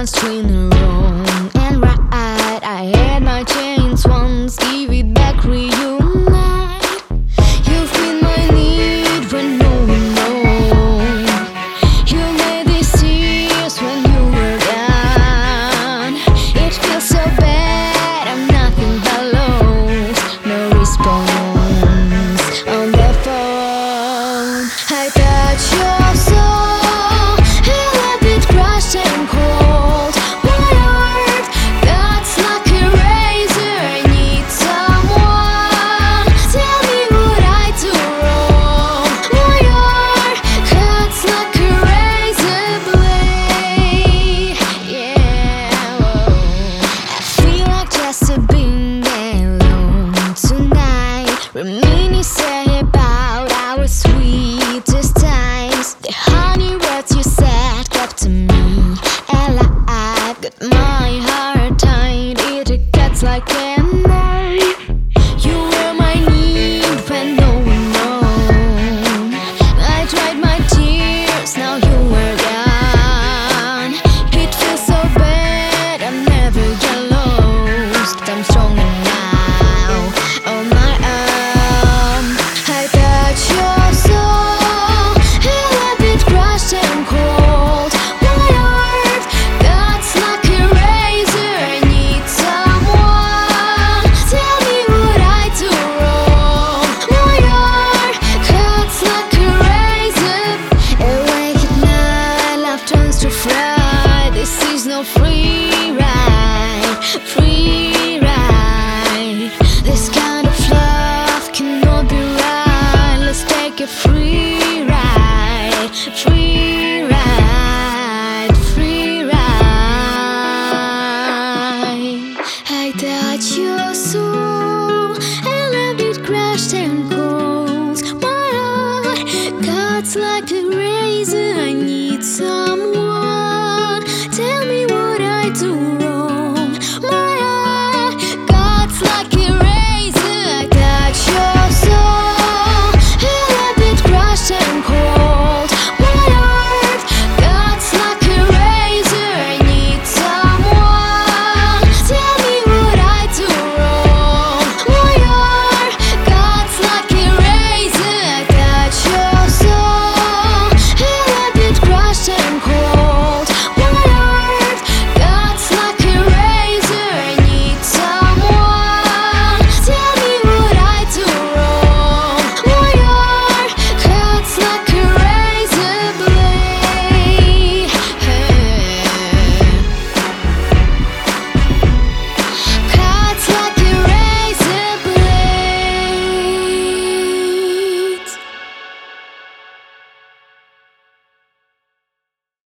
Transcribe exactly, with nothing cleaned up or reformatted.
balance between the wrong and right. I had my chance once, give it back, reunite. You've been my need when no one knows. You made these tears when you were gone. It feels so bad, I'm nothing but lost. No response on the phone. I touch your soul, a little bit crushed and cold. My heart cuts like a razor, I need someone. Tell me what I do wrong. My heart cuts like a razor blade. Yeah, whoa. I feel like just being alone tonight. Reminiscing about our sweetest times. The honey words you said kept me alive. Got my heart tied, it cuts like a knife. You were my need when no one known. I tried my tears, now you were gone. It feels so bad, I'm never get lost. I'm stronger now on my own. I touch your soul, a little bit crushed and cold. My heart cuts like a razor, I need someone. Tell me what I do wrong. My heart cuts like a razor. Awake at night, love turns to fright. This is no free ride, free ride. This kind of love cannot be right. Let's take a free ride, free ride, free ride. I touch your soul, a little bit crushed and cold. My heart cuts like a razor, I need someone.